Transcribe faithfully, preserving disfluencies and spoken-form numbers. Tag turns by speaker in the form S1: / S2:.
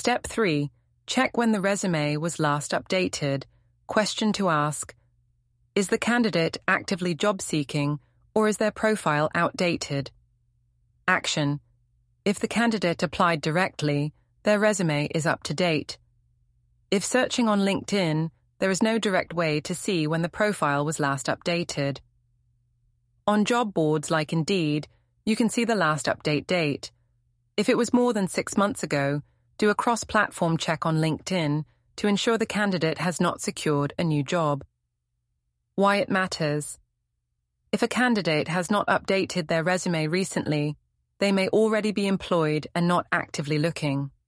S1: Step three. Check when the resume was last updated. Question to ask: is the candidate actively job seeking, or is their profile outdated? Action: if the candidate applied directly, their resume is up to date. If searching on LinkedIn, there is no direct way to see when the profile was last updated. On job boards like Indeed, you can see the last update date. If it was more than six months ago, do a cross-platform check on LinkedIn to ensure the candidate has not secured a new job. Why it matters. If a candidate has not updated their resume recently, they may already be employed and not actively looking.